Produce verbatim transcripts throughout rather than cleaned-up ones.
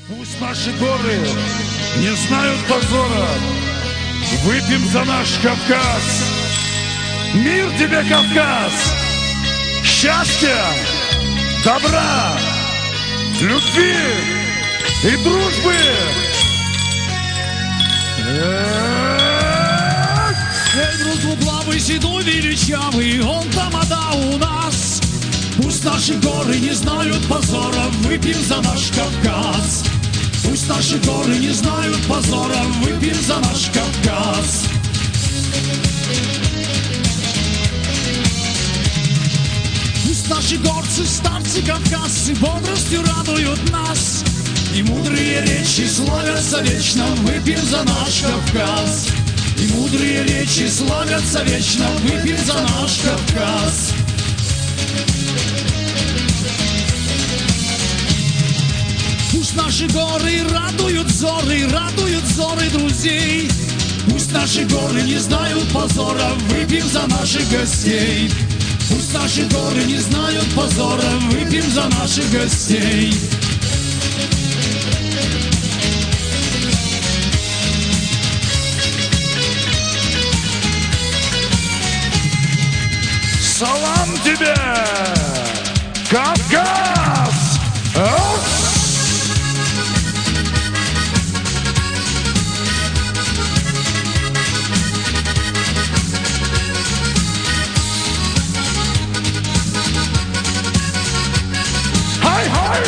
Пусть наши горы не знают позора. Выпьем за наш Кавказ. Мир тебе, Кавказ! Счастья, добра, любви и дружбы! Эй, груз двуглавый, седой, величавый, он тамада у нас. Пусть наши горы не знают позора, выпьем за наш Кавказ. Пусть наши горы не знают позора, выпьем за наш Кавказ. Пусть наши горцы, старцы, кавказцы бодростью радуют нас. И мудрые речи славятся вечно, выпьем за наш Кавказ. И мудрые речи славятся вечно, выпьем за наш Кавказ. Пусть наши горы радуют взоры, радуют взоры друзей. Пусть наши горы не знают позора, выпьем за наших гостей. Пусть наши горы не знают позора, выпьем за наших гостей. Салам тебе, Кавказ! Хай-хай!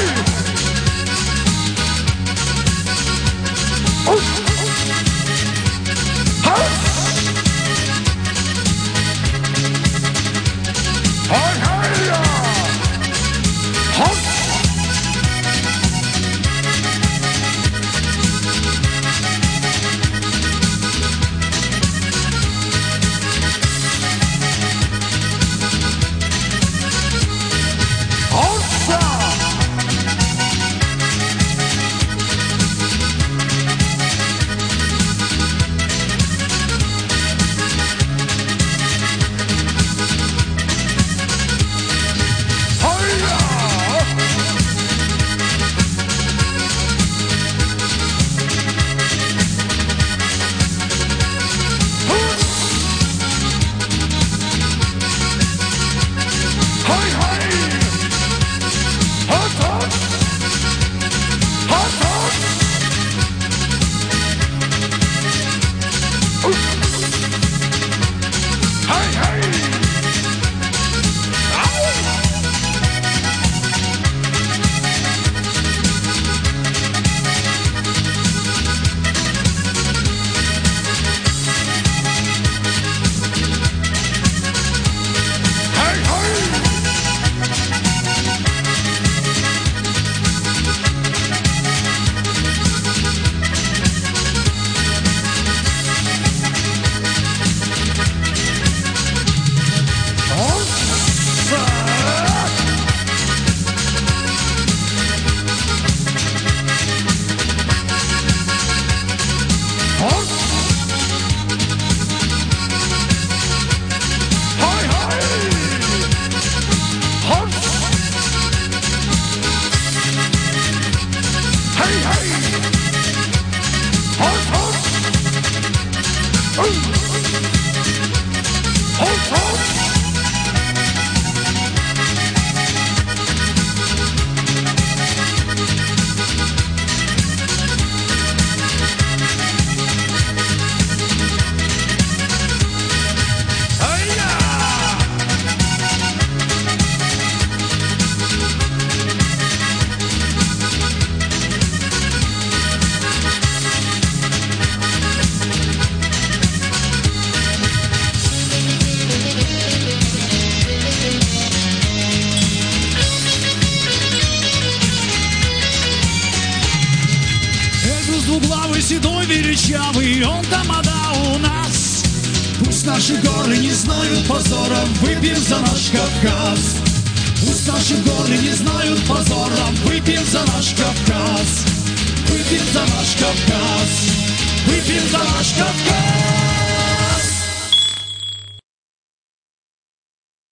Двуглавый, седой, величавый, он тамада у нас. Пусть наши горы не знают позора, выпьем за наш Кавказ. Пусть наши горы не знают позора, выпьем за наш Кавказ. Выпьем за наш Кавказ, выпьем за наш Кавказ.